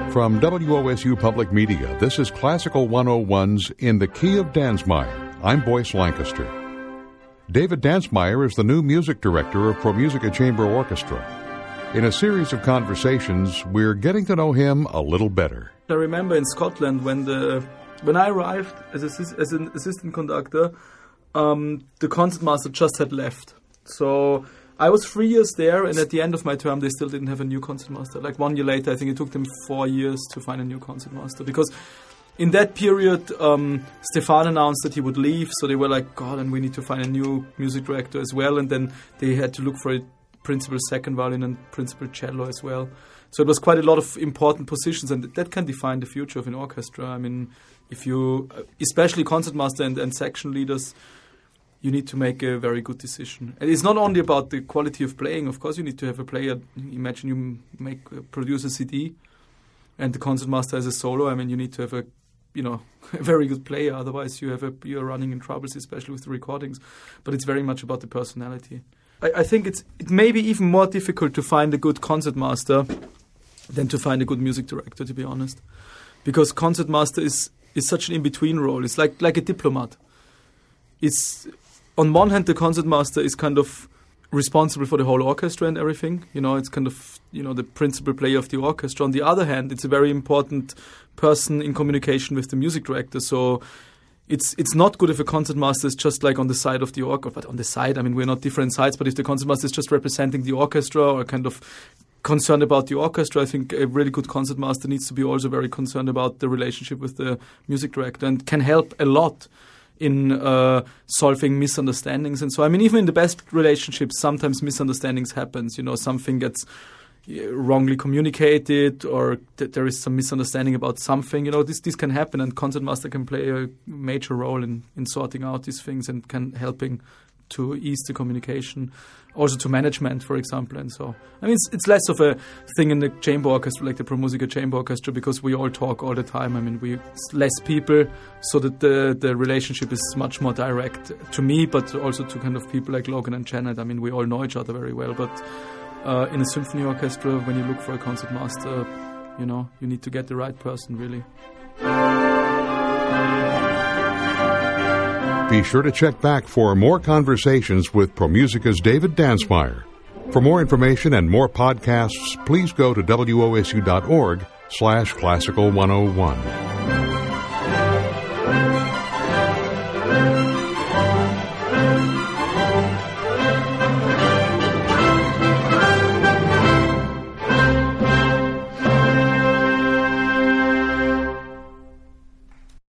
From WOSU Public Media, this is Classical 101's In the Key of Dansmeyer. I'm Boyce Lancaster. David Dansmeyer is the new music director of ProMusica Chamber Orchestra. In a series of conversations, we're getting to know him a little better. I remember in Scotland when I arrived as an assistant conductor, the concertmaster just had left. So I was 3 years there, and at the end of my term, they still didn't have a new concertmaster. Like 1 year later, I think it took them 4 years to find a new concertmaster. Because in that period, Stefan announced that he would leave, so they were like, God, and we need to find a new music director as well. And then they had to look for a principal second violin and principal cello as well. So it was quite a lot of important positions, and that can define the future of an orchestra. I mean, if you, especially concertmaster and section leaders, you need to make a very good decision. And it's not only about the quality of playing. Of course, you need to have a player. Imagine you produce a CD, and the concertmaster has a solo. I mean, you need to have a very good player. Otherwise, you're running in troubles, especially with the recordings. But it's very much about the personality. I think it may be even more difficult to find a good concertmaster than to find a good music director, to be honest, because concertmaster is such an in-between role. It's like a diplomat. It's on one hand, the concertmaster is kind of responsible for the whole orchestra and everything. It's kind of, the principal player of the orchestra. On the other hand, it's a very important person in communication with the music director. So it's not good if a concertmaster is just like on the side of the orchestra. But on the side, I mean, we're not different sides. But if the concertmaster is just representing the orchestra or kind of concerned about the orchestra, I think a really good concertmaster needs to be also very concerned about the relationship with the music director and can help a lot in solving misunderstandings. And so, I mean, even in the best relationships, sometimes misunderstandings happens. Something gets wrongly communicated, or there is some misunderstanding about something. This can happen, and concertmaster can play a major role in sorting out these things and can helping to ease the communication, also to management, for example. And so, I mean, it's less of a thing in the chamber orchestra, like the ProMusica Chamber Orchestra, because we all talk all the time. I mean, it's less people, so that the relationship is much more direct to me, but also to kind of people like Logan and Janet. I mean, we all know each other very well, but in a symphony orchestra, when you look for a concertmaster, you need to get the right person, really. Be sure to check back for more conversations with ProMusica's David Dansmeyer. For more information and more podcasts, please go to wosu.org/classical101.